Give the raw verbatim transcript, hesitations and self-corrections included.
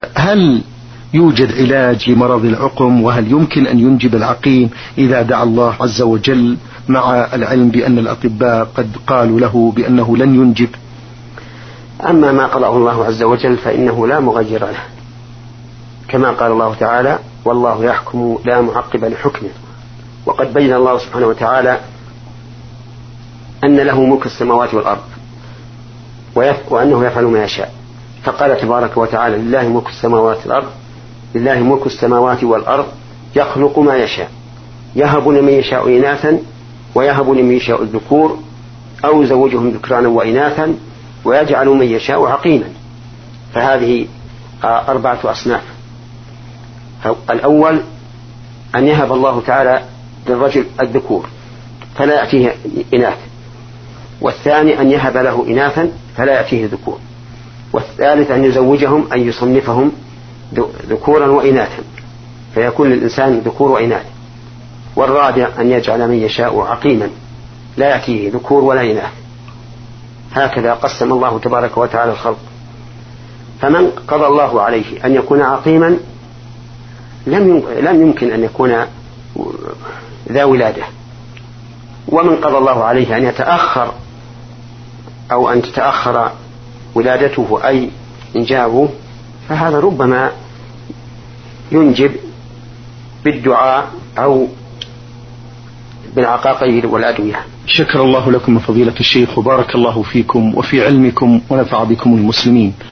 هل يوجد علاج لمرض العقم؟ وهل يمكن أن ينجب العقيم إذا دعا الله عز وجل، مع العلم بأن الأطباء قد قالوا له بأنه لن ينجب؟ أما ما قضاه الله عز وجل فإنه لا مغير له، كما قال الله تعالى: والله يحكم لا معقب لحكمه. وقد بين الله سبحانه وتعالى أن له ملك السماوات والأرض وأنه يفعل ما يشاء، فقال تبارك وتعالى: لله ملك السماوات والأرض لله ملك السماوات والأرض يخلق ما يشاء يهب لمن يشاء إناثا ويهب لمن يشاء الذكور أو يزوجهم ذكرانا وإناثا ويجعل من يشاء عقيما. فهذه أربعة أصناف. الأول أن يهب الله تعالى للرجل الذكور فلا يأتيه إناث، والثاني أن يهب له إناثا فلا يأتيه ذكور، والثالث أن يزوجهم أن يصنفهم ذكورا وإناثا فيكون للإنسان ذكور وإناث، والرابع أن يجعل من يشاء عقيما لا يأتيه ذكور ولا إناث. هكذا قسم الله تبارك وتعالى الخلق. فمن قضى الله عليه أن يكون عقيما لم يمكن أن يكون ذا ولادة، ومن قضى الله عليه أن يتأخر أو أن تتأخر ولادته أي إنجابه فهذا ربما ينجب بالدعاء أو بالعقاقير والأدوية. شكر الله لكم فضيلة الشيخ وبارك الله فيكم وفي علمكم ونفع بكم المسلمين.